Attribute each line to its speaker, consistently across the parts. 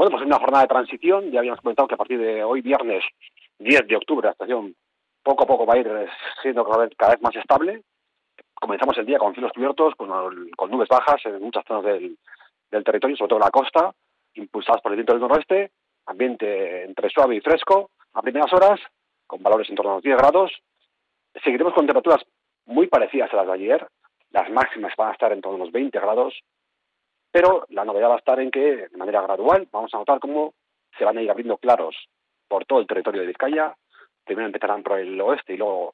Speaker 1: Bueno, pues en una jornada de transición, ya habíamos comentado que a partir de hoy, viernes 10 de octubre, la situación poco a poco va a ir siendo cada vez más estable. Comenzamos el día con cielos cubiertos, con nubes bajas en muchas zonas del territorio, sobre todo en la costa, impulsadas por el viento del noroeste, ambiente entre suave y fresco a primeras horas, con valores en torno a los 10 grados. Seguiremos con temperaturas muy parecidas a las de ayer, las máximas van a estar en torno a los 20 grados, pero la novedad va a estar en que, de manera gradual, vamos a notar cómo se van a ir abriendo claros por todo el territorio de Vizcaya. Primero empezarán por el oeste y luego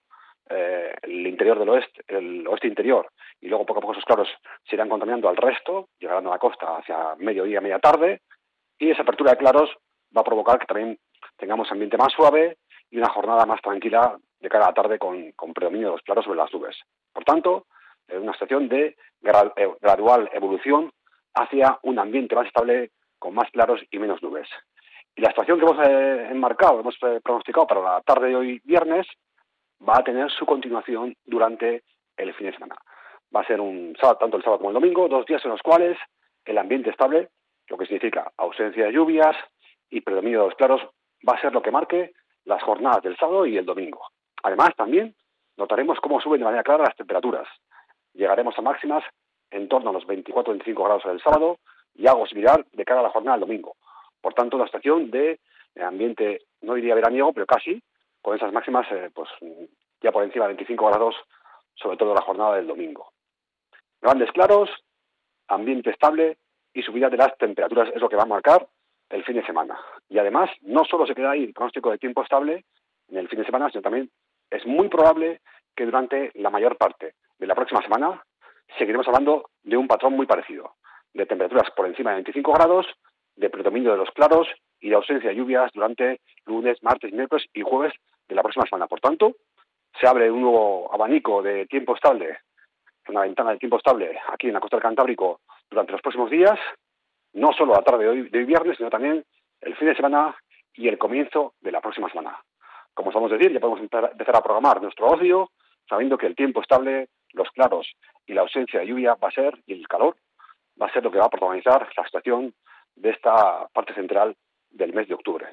Speaker 1: el interior del oeste, el oeste interior, y luego poco a poco esos claros se irán contaminando al resto, llegarán a la costa hacia mediodía, media tarde, y esa apertura de claros va a provocar que también tengamos ambiente más suave y una jornada más tranquila de cara a la tarde con predominio de los claros sobre las nubes. Por tanto, una situación de gradual evolución hacia un ambiente más estable con más claros y menos nubes. Y la situación que hemos enmarcado, hemos pronosticado para la tarde de hoy viernes, va a tener su continuación durante el fin de semana. Va a ser un sábado, tanto el sábado como el domingo, 2 días en los cuales el ambiente estable, lo que significa ausencia de lluvias y predominio de los claros, va a ser lo que marque las jornadas del sábado y el domingo. Además, también notaremos cómo suben de manera clara las temperaturas. Llegaremos a máximas en torno a los 24-25 grados el sábado y algo similar de cara a la jornada del domingo. Por tanto, una estación de ambiente, no diría veraniego, pero casi, con esas máximas pues ya por encima de 25 grados, sobre todo la jornada del domingo. Grandes claros, ambiente estable y subida de las temperaturas es lo que va a marcar el fin de semana. Y además, no solo se queda ahí el pronóstico de tiempo estable en el fin de semana, sino también es muy probable que durante la mayor parte de la próxima semana seguiremos hablando de un patrón muy parecido, de temperaturas por encima de 25 grados, de predominio de los claros y de ausencia de lluvias durante lunes, martes, miércoles y jueves de la próxima semana. Por tanto, se abre un nuevo abanico de tiempo estable, una ventana de tiempo estable aquí en la costa del Cantábrico durante los próximos días, no solo la tarde de hoy viernes, sino también el fin de semana y el comienzo de la próxima semana. Como sabemos decir, ya podemos empezar a programar nuestro ocio, sabiendo que el tiempo estable, los claros y la ausencia de lluvia va a ser, y el calor, va a ser lo que va a protagonizar la situación de esta parte central del mes de octubre.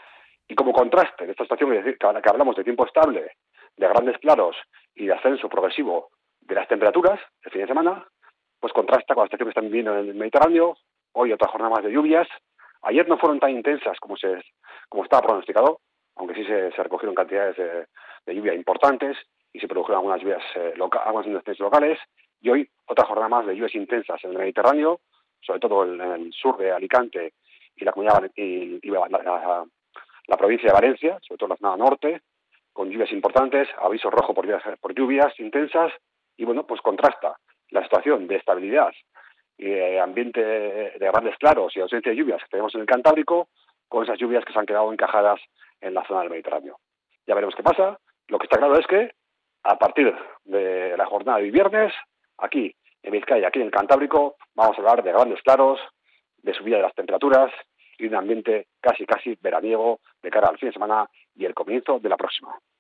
Speaker 1: Y como contraste de esta situación que hablamos de tiempo estable, de grandes claros y de ascenso progresivo de las temperaturas el fin de semana, pues contrasta con la situación que están viviendo en el Mediterráneo. Hoy otra jornada más de lluvias. Ayer no fueron tan intensas como estaba pronosticado, aunque sí se recogieron cantidades de lluvia importantes y se produjeron algunas lluvias algunas inundaciones locales. Y hoy otra jornada más de lluvias intensas en el Mediterráneo, sobre todo en el sur de Alicante y la comunidad y la provincia de Valencia, sobre todo la zona norte, con lluvias importantes, aviso rojo por lluvias intensas, y bueno, pues contrasta la situación de estabilidad y ambiente de grandes claros y ausencia de lluvias que tenemos en el Cantábrico con esas lluvias que se han quedado encajadas en la zona del Mediterráneo. Ya veremos qué pasa. Lo que está claro es que a partir de la jornada de viernes, aquí en Vizcaya, aquí en el Cantábrico, vamos a hablar de grandes claros, de subida de las temperaturas y un ambiente casi veraniego de cara al fin de semana y el comienzo de la próxima.